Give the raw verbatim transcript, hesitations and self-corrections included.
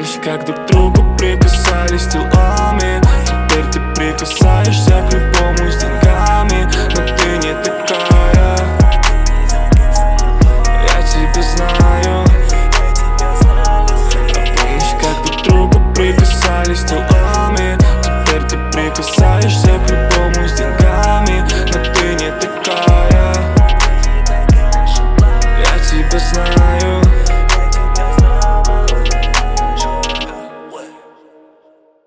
Мы все как друг к другу прикасались телами. Теперь ты прикасаешься к любому с деньгами, но ты не